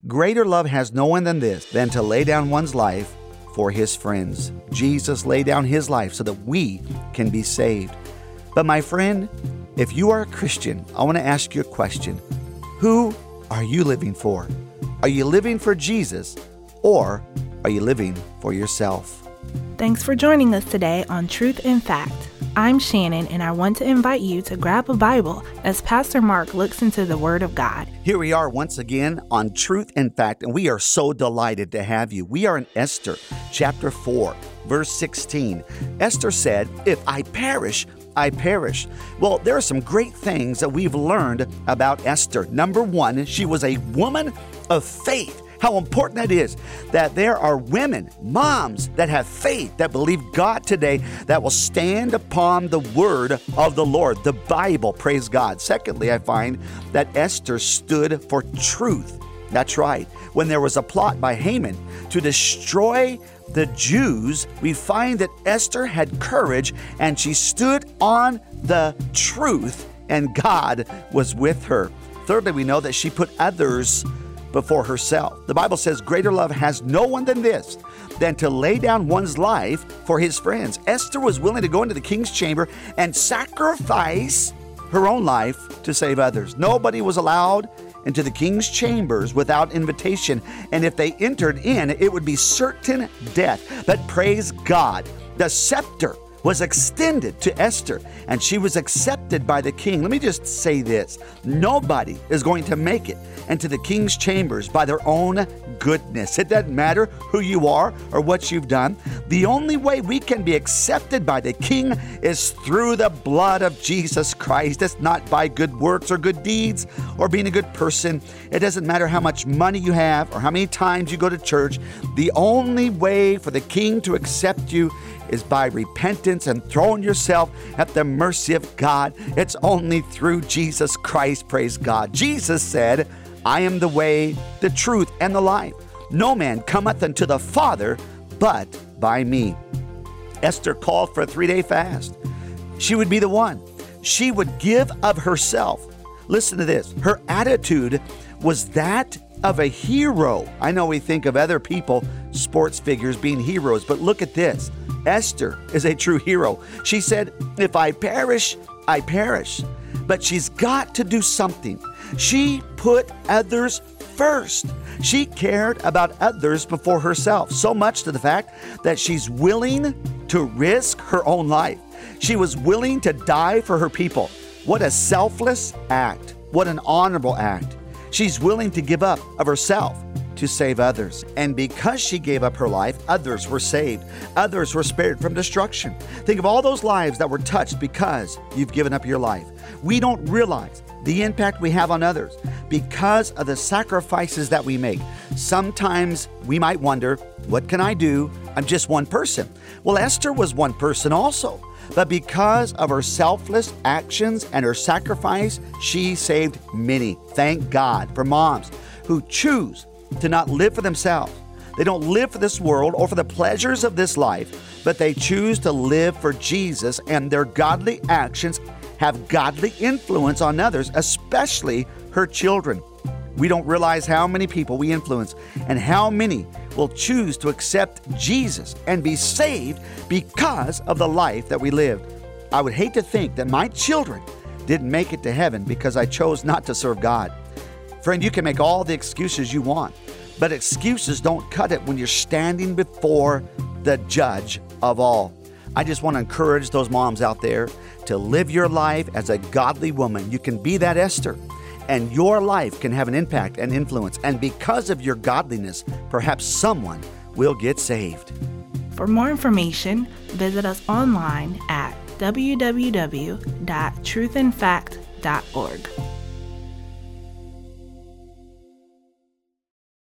Greater love has no one than this, than to lay down one's life for his friends. Jesus laid down his life so that we can be saved. But my friend, if you are a Christian, I want to ask you a question. Who are you living for? Are you living for Jesus, or are you living for yourself? Thanks for joining us today on Truth in Fact. I'm Shannon, and I want to invite you to grab a Bible as Pastor Mark looks into the Word of God. Here we are once again on Truth in Fact, and we are so delighted to have you. We are in Esther, chapter 4, verse 16. Esther said, "If I perish, I perish." Well, there are some great things that we've learned about Esther. Number one, she was a woman of faith. How important that is, that there are women, moms, that have faith, that believe God today, that will stand upon the word of the Lord, the Bible, praise God. Secondly, I find that Esther stood for truth. That's right. When there was a plot by Haman to destroy the Jews, we find that Esther had courage and she stood on the truth, and God was with her. Thirdly, we know that she put others before herself. The Bible says, greater love has no one than this, than to lay down one's life for his friends. Esther was willing to go into the king's chamber and sacrifice her own life to save others. Nobody was allowed into the king's chambers without invitation, and if they entered in, it would be certain death. But praise God, the scepter was extended to Esther, and she was accepted by the king. Let me just say this. Nobody is going to make it into the king's chambers by their own goodness. It doesn't matter who you are or what you've done. The only way we can be accepted by the king is through the blood of Jesus Christ. It's not by good works or good deeds or being a good person. It doesn't matter how much money you have or how many times you go to church. The only way for the king to accept you is by repentance and throwing yourself at the mercy of God. It's only through Jesus Christ, praise God. Jesus said, "I am the way, the truth, and the life. No man cometh unto the Father but by me." Esther called for a 3-day fast. She would be the one. She would give of herself. Listen to this. Her attitude was that of a hero. I know we think of other people, sports figures, being heroes, but look at this. Esther is a true hero. She said, "If I perish, I perish." But she's got to do something. She put others first. She cared about others before herself, so much to the fact that she's willing to risk her own life. She was willing to die for her people. What a selfless act. What an honorable act. She's willing to give up of herself to save others. And because she gave up her life, others were saved. Others were spared from destruction. Think of all those lives that were touched because you've given up your life. We don't realize the impact we have on others because of the sacrifices that we make. Sometimes we might wonder, what can I do? I'm just one person. Well, Esther was one person also. But because of her selfless actions and her sacrifice, she saved many. Thank God for moms who choose to not live for themselves. They don't live for this world or for the pleasures of this life, but they choose to live for Jesus, and their godly actions have godly influence on others, especially her children. We don't realize how many people we influence and how many will choose to accept Jesus and be saved because of the life that we lived. I would hate to think that my children didn't make it to heaven because I chose not to serve God. Friend, you can make all the excuses you want, but excuses don't cut it when you're standing before the judge of all. I just want to encourage those moms out there to live your life as a godly woman. You can be that Esther, and your life can have an impact and influence. And because of your godliness, perhaps someone will get saved. For more information, visit us online at www.truthinfact.org.